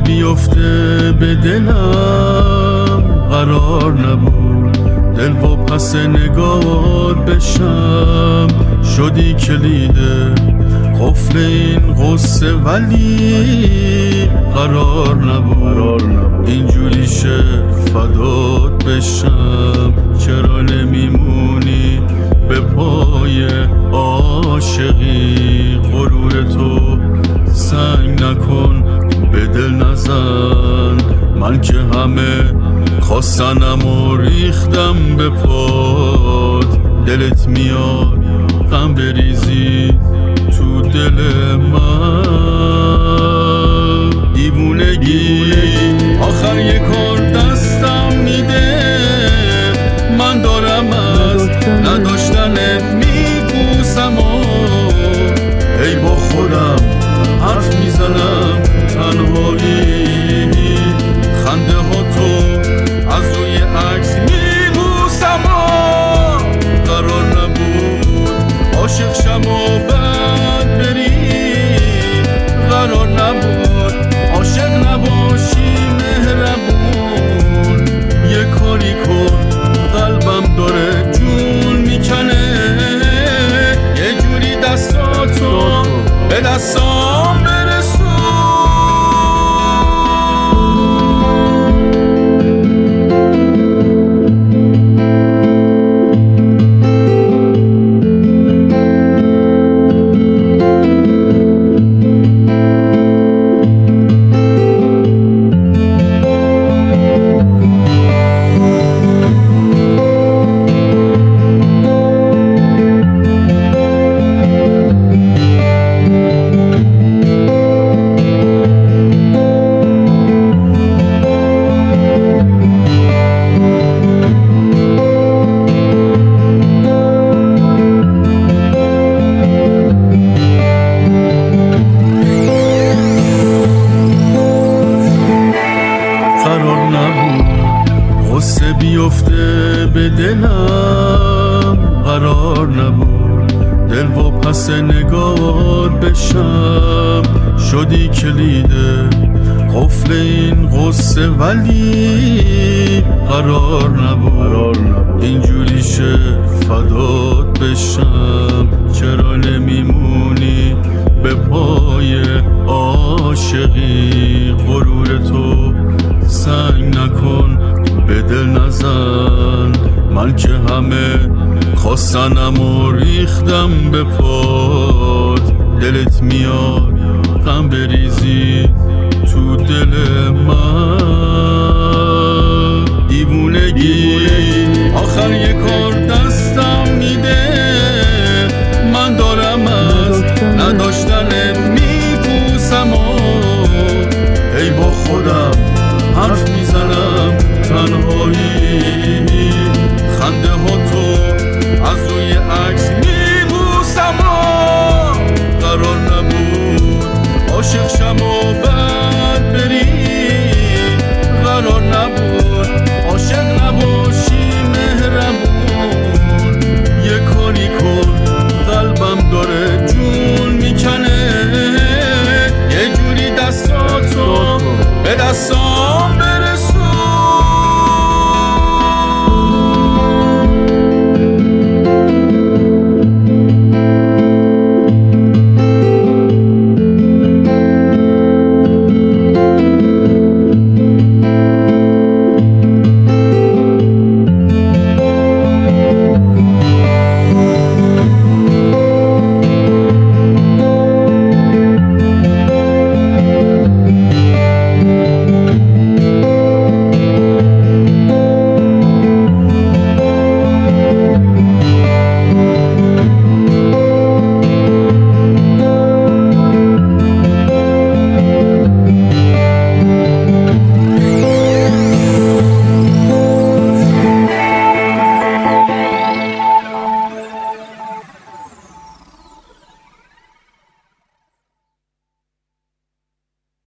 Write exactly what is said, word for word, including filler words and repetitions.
بیفته به دلم قرار نبود، دل و پس نگار بشم. شدی کلید قفل این غصه ولی قرار نبود اینجوری شه فدات بشم. چرا نمیمونی به پای عاشقی؟ غرور تو سنگ نکن به دل نزن. من که همه خواستنم و ریختم به پاد. دلت میاد غم بریزی تو دل من. دیوونگی آخر یه کار دستم میده. من دارم از نداشتنت میبوسم و ای با خودم حرف میزنم تنهایی. خنده ها تو از روی عکس میبوسم و قرار نبود عاشق شم و بعد بری. قرار نبود عاشق نباشی مهربون. یه کاری کن قلبم داره جون میکنه. یه جوری دستاتو به دستام برسون. غصه بیفته به دلم قرار نبود، دل و پس نگار بشم. شدی کلید قفل این غصه ولی قرار نبود اینجوری شه فدات بشم. چرا نمیمونی به پای عاشقی؟ غرور تو سنگ نکن به دل نزن. من که همه خواستنم و ریختم به پاد. دلت میاد غم بریزی تو دل من. دیوونگی آخر یه کار